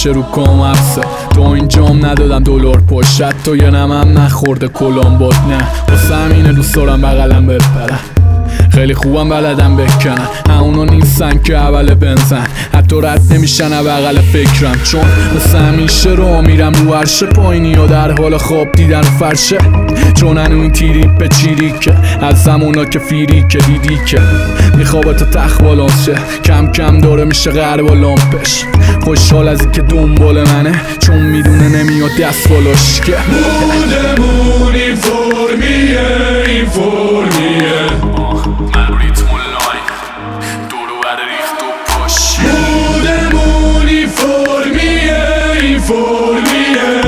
همیشه رو کامپسه. تو اینجام ندادم دلار پشت، تو یه نمم نخورده کلمبات. نه واسه همینه دوست دارم بغلم بپرم، خیلی خوبم بلدم بکنن. همونا نیستن که اول بنزن، حتی رد نمیشن بغل فکرم. چون مثل همیشه رو میرم رو عرشه پایینی و در حال خواب دیدن فرشه. چون هنو این تیری به چیری که از همونا که فیری که دیدی که میخوابه تا تخت بالانس شه، کم کم داره میشه غرب و لامپش. خوشحال از این که دنبال منه، چون میدونه نمیاد دست بالاش که بودمون این فرمیه، این فرمیه. من ریتم لاین دورو بر ریخت و پاش. بودمون این فرمیه، این فرمیه.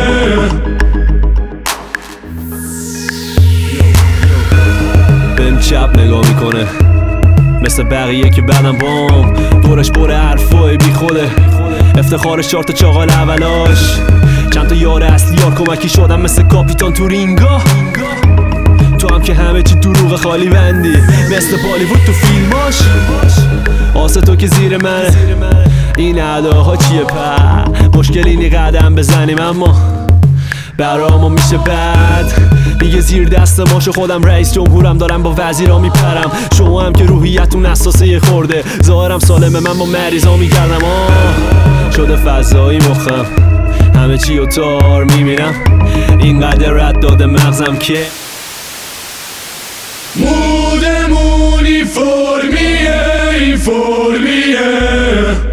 بهم چپ نگاه میکنه مثل بقیه که بعدم بام دورش بره حرفای بی خوده. افتخارش چارت چاقال اولاش، چند تا یار اصلی یار کمکی شدم مثل کاپیتان تو رینگا. تو هم که همه چی دروغ خالی بندی مثل بالیوود تو فیلماش. آسه تو که زیر منه، این اداها چیه په مشکلی نی قدم بزنیم اما برامو میشه بد. دیگه زیر دست ماشو خودم رئیس جمهورم، دارم با وزیرا میپرم. شما هم که روحیتون اساسه یه خورده، ظاهرم سالمه من با مریضا میگردم. شده فضایی مخم، همه چی رو تار میبینم. اینقدر رد داده مغزم که بودمون این فرمیه، این فرمیه.